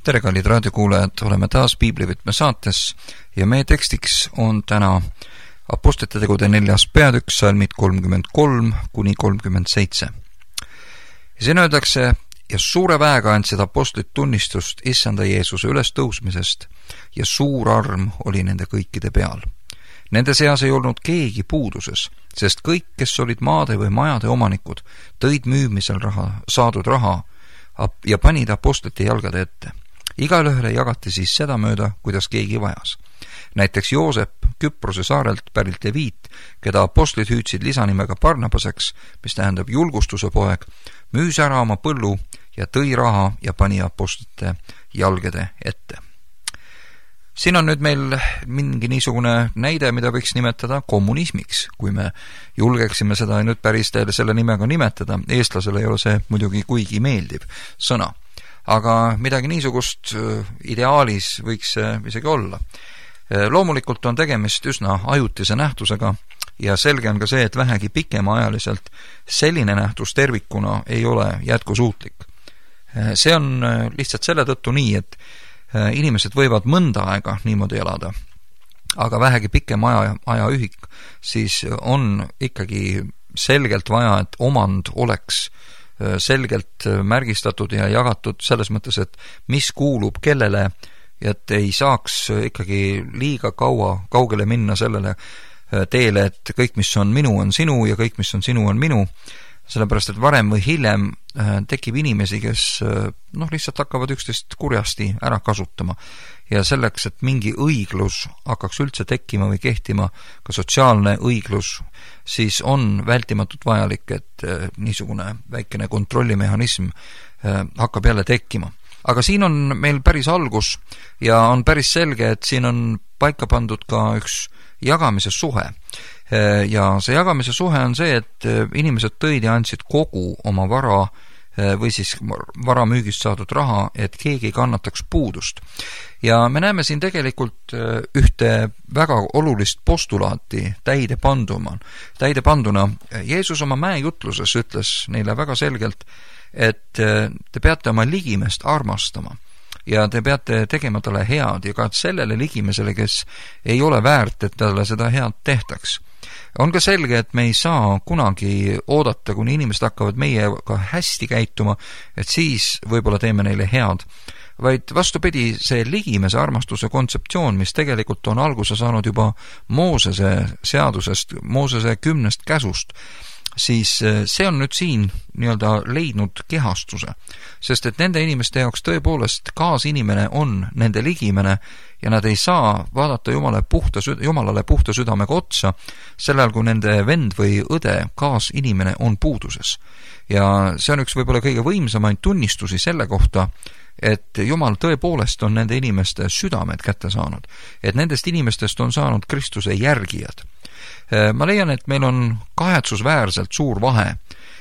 tere, kallid raadiokuulajad, oleme taas Piiblivõtme saates ja meie tekstiks on täna Apostlite tegude 4. peatükk, salmid 33 kuni 37. Ja siin öeldakse, ja suure väega andsid apostlid tunnistust issanda Jeesuse ülestõusmisest ja suur arm oli nende kõikide peal. Nende seas ei olnud keegi puuduses, sest kõik, kes olid maade või majade omanikud, tõid müümisel saadud raha ja panid apostlite jalgade ette. Igalühele jagati siis seda mööda, kuidas keegi vajas. Näiteks Joosep Küprose saarelt pärit Leviit, keda apostlid hüüdsid lisanimega Barnabaseks, mis tähendab julgustuse poeg, müüs ära oma põllu ja tõi raha ja pani apostlite jalgade ette. Siin on nüüd meil mingi niisugune näide, mida võiks nimetada kommunismiks, kui me julgeksime seda nüüd päris selle nimega nimetada. Eestlasele ei ole see muidugi kuigi meeldiv sõna, aga midagi niisugust ideaalis võiks isegi olla. Loomulikult on tegemist üsna ajutise nähtusega ja selge on ka see, et vähegi pikemaajaliselt selline nähtus tervikuna ei ole jätkusuutlik. See on lihtsalt selle tõttu nii, et inimesed võivad mõnda aega niimoodi elada, aga vähegi pikem ajaühik, siis on ikkagi selgelt vaja, et omand oleks selgelt märgistatud ja jagatud selles mõttes, et mis kuulub kellele, ja et ei saaks ikkagi liiga kaugele minna sellele teele, et kõik, mis on minu, on sinu ja kõik, mis on sinu, on minu. Sellepärast, et varem või hiljem tekib inimesi, kes lihtsalt hakkavad üksteist kurjasti ära kasutama. Ja selleks, et mingi õiglus hakkaks üldse tekkima või kehtima, ka sotsiaalne õiglus, siis on vältimatult vajalik, et niisugune väikene kontrollimehhanism hakkab jälle tekkima. Aga siin on meil päris algus ja on päris selge, et siin on paika pandud ka üks jagamise suhe. Ja see jagamise suhe on see, et inimesed tõid ja andsid kogu oma vara või siis vara müügist saadud raha, et keegi kannataks puudust. Ja me näeme siin tegelikult ühte väga olulist postulaati täide panduna. Jeesus oma mäejutluses ütles neile väga selgelt, et te peate oma ligimest armastama ja te peate tegema talle head ja ka sellele ligimesele, kes ei ole väärt, et talle seda head tehtaks. On ka selge, et me ei saa kunagi oodata, kuni inimesed hakkavad meiega hästi käituma, et siis võib-olla teeme neile head. Vaid vastupidi, see ligimese armastuse kontseptsioon, mis tegelikult on alguse saanud juba Moosese seadusest, Moosese 10 käsust, siis see on nüüd siin nii-öelda leidnud kehastuse, sest et nende inimeste jaoks tõepoolest kaasinimene on nende ligimene ja nad ei saa vaadata Jumalale puhta südamega otsa, sellel kui nende vend või õde kaasinimene on puuduses. Ja see on üks võib-olla kõige võimsamaid tunnistusi selle kohta, et Jumal tõepoolest on nende inimeste südamed kätte saanud, et nendest inimestest on saanud Kristuse järgijad. Ma leian, et meil on kahetsusväärselt suur vahe,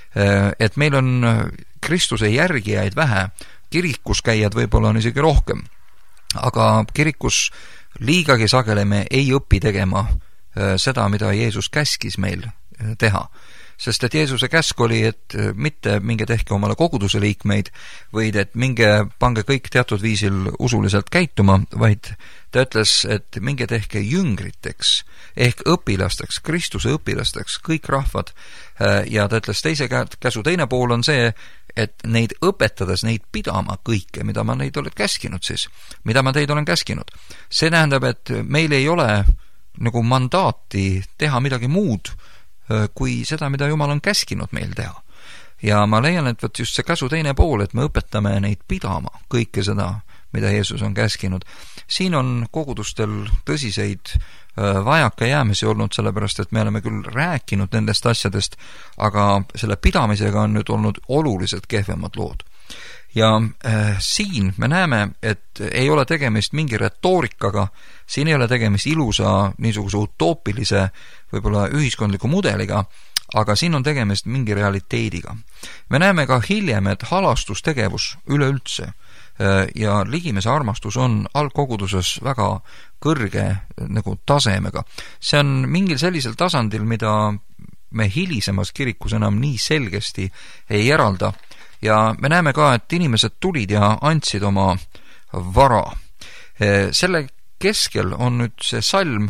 et meil on Kristuse järgijaid vähe, kirikus käijad võib-olla on isegi rohkem, aga kirikus liigagi sageli me ei õpi tegema seda, mida Jeesus käskis meil teha. Sest et Jeesuse käsk oli, et mitte minge tehke omale koguduse liikmeid, vaid et pange kõik teatud viisil usuliselt käituma, vaid ta ütles, et minge tehke jüngriteks ehk õpilasteks, Kristuse õpilasteks, kõik rahvad. Ja ta ütles teise käsu teine pool on see, et neid õpetades neid pidama kõike, mida ma neid olen käskinud siis, mida ma teid olen käskinud. See tähendab, et meil ei ole nagu mandaati teha midagi muud, kui seda, mida Jumal on käskinud meil teha. Ja ma leian, et just see käsu teine pool, et me õpetame neid pidama kõike seda, mida Jeesus on käskinud. Siin on kogudustel tõsiseid vajakajäämisi olnud, sellepärast et me oleme küll rääkinud nendest asjadest, aga selle pidamisega on nüüd olnud oluliselt kehvemad lood. Ja siin me näeme, et ei ole tegemist mingi retoorikaga, siin ei ole tegemist ilusa niisuguse utoopilise võib-olla ühiskondliku mudeliga, aga siin on tegemist mingi realiteediga. Me näeme ka hiljem, et halastustegevus üleüldse ja ligimese armastus on algkoguduses väga kõrge nagu tasemega. See on mingil sellisel tasandil, mida me hilisemas kirikus enam nii selgesti ei eralda. Ja me näeme ka, et inimesed tulid ja andsid oma vara. Selle keskel on nüüd see salm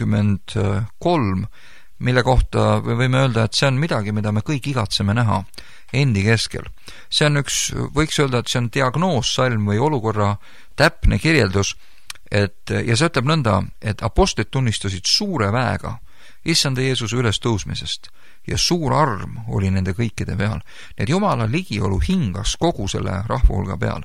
33, mille kohta me võime öelda, et see on midagi, mida me kõik igatseme näha endi keskel. See on võiks öelda, et see on diagnoossalm või olukorra täpne kirjeldus, ja see ütleb nõnda, et apostlid tunnistasid suure väega issanda Jeesuse ülestõusmisest ja suur arm oli nende kõikide peal. Need Jumala ligiolu hingas kogu selle rahvahulga peal.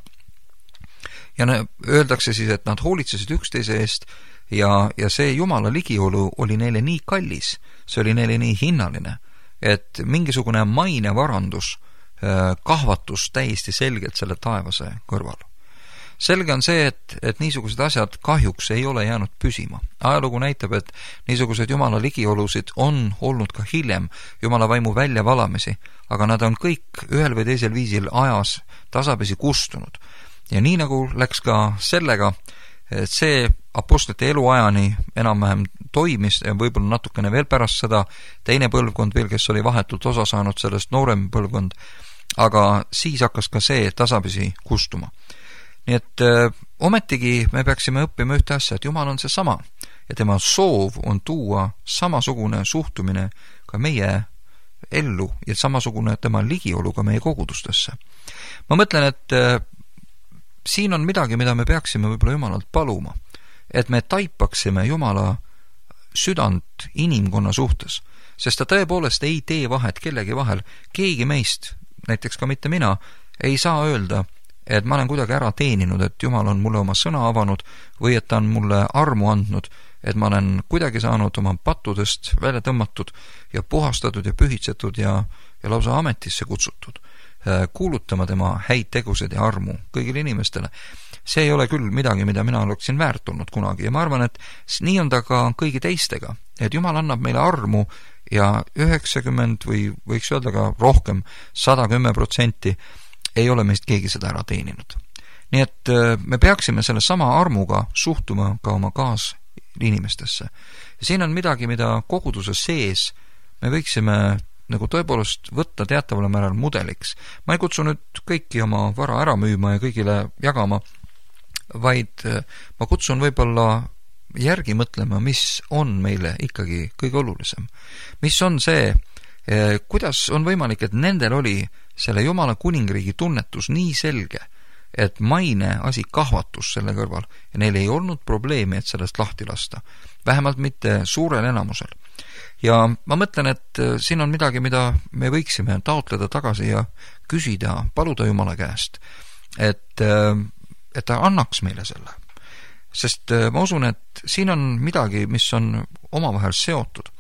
Ja öeldakse siis, et nad hoolitsesid üksteise eest ja see Jumala ligiolu oli neile nii kallis, see oli neile nii hinnaline, et mingisugune mainevarandus kahvatus täiesti selgelt selle taevase kõrval. Selge on see, et niisugused asjad kahjuks ei ole jäänud püsima. Ajalugu näitab, et niisugused Jumala ligiolusid on olnud ka hiljem Jumala vaimu väljavalamisi, aga nad on kõik ühel või teisel viisil ajas tasapisi kustunud. Ja nii nagu läks ka sellega, et see apostlite eluajani enam-vähem toimis ja võib-olla natukene veel pärast seda teine põlvkond veel, kes oli vahetult osa saanud sellest noorem põlvkond, aga siis hakkas ka see tasapisi kustuma. Nii et ometigi me peaksime õppima ühte asja, et Jumal on see sama ja tema soov on tuua samasugune suhtumine ka meie ellu ja samasugune tema ligiolu ka meie kogudustesse. Ma mõtlen, et siin on midagi, mida me peaksime võib-olla Jumalalt paluma, et me taipaksime Jumala südant inimkonna suhtes, sest ta tõepoolest ei tee vahet kellegi vahel. Keegi meist, näiteks ka mitte mina, ei saa öelda, et ma olen kuidagi ära teeninud, et Jumal on mulle oma sõna avanud või et ta on mulle armu andnud, et ma olen kuidagi saanud oma pattudest välja tõmmatud ja puhastatud ja pühitsetud ja lausa ametisse kutsutud, kuulutama tema häid tegusid ja armu kõigile inimestele. See ei ole küll midagi, mida mina oleksin väärt olnud kunagi ja ma arvan, et nii on ta ka kõigi teistega, et Jumal annab meile armu ja 90 või võiks öelda ka rohkem, 110% ei ole meist keegi seda ära teeninud. Nii et me peaksime selle sama armuga suhtuma ka oma kaasinimestesse. Ja siin on midagi, mida koguduse sees me võiksime nagu tõepoolest võtta teataval määral mudeliks. Ma ei kutsu nüüd kõiki oma vara ära müüma ja kõigile jagama, vaid ma kutsun võib-olla järgi mõtlema, mis on meile ikkagi kõige olulisem. Mis on see, kuidas on võimalik, et nendel oli selle Jumala kuningriigi tunnetus nii selge, et maine asi kahvatus selle kõrval ja neil ei olnud probleemi, et sellest lahti lasta. Vähemalt mitte suurel enamusel. Ja ma mõtlen, et siin on midagi, mida me võiksime taotleda tagasi ja küsida, paluda Jumala käest, et ta annaks meile selle. Sest ma usun, et siin on midagi, mis on omavahel seotud.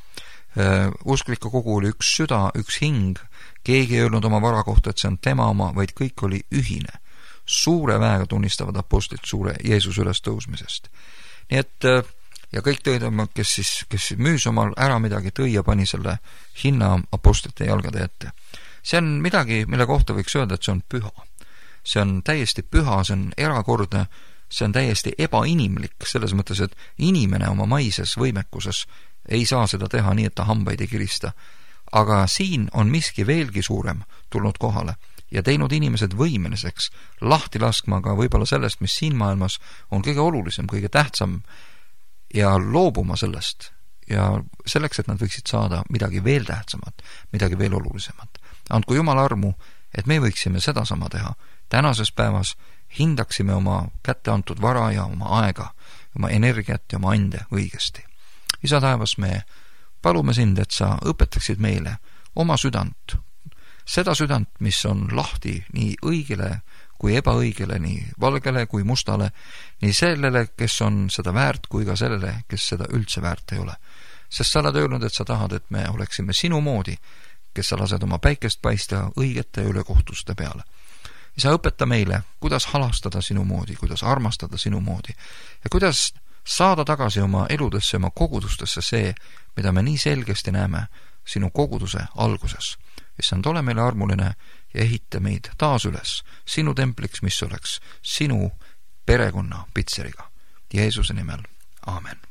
Uskliku kogu oli üks süda, üks hing, keegi ei öelnud oma vara kohta, et see on tema oma, vaid kõik oli ühine. Suure väega tunnistavad apostlid suure Jeesuse ülestõusmisest. Nii et ja kõik tõid oma, kes müüs omal ära midagi, tõi ja pani selle hinna apostlite jalgade ette. See on midagi, mille kohta võiks öelda, et see on püha. See on täiesti püha, see on erakordne, see on täiesti ebainimlik, selles mõttes, et inimene oma maises võimekuses ei saa seda teha nii, et ta hambaid ei kirista. Aga siin on miski veelgi suurem tulnud kohale ja teinud inimesed võimeliseks lahti laskma ka võib-olla sellest, mis siin maailmas on kõige olulisem, kõige tähtsam ja loobuma sellest ja selleks, et nad võiksid saada midagi veel tähtsamat, midagi veel olulisemat. Andku Jumal armu, et me võiksime seda sama teha. Tänases päevas hindaksime oma kätte antud vara ja oma aega, oma energiat ja oma ande õigesti. Isa taevas, me palume sind, et sa õpetaksid meile oma südant, seda südant, mis on lahti nii õigele kui ebaõigele, nii valgele kui mustale, nii sellele, kes on seda väärt, kui ka sellele, kes seda üldse väärt ei ole. Sest sa oled öelnud, et sa tahad, et me oleksime sinu moodi, kes sa lased oma päikest paista õigete ülekohtuste peale. Isa, õpeta meile, kuidas halastada sinu moodi, kuidas armastada sinu moodi ja kuidas saada tagasi oma eludesse, oma kogudustesse see, mida me nii selgesti näeme sinu koguduse alguses. Issand, ole meile armuline ja ehita meid taas üles sinu templiks, mis oleks sinu perekonna pitseriga. Jeesuse nimel. Aamen.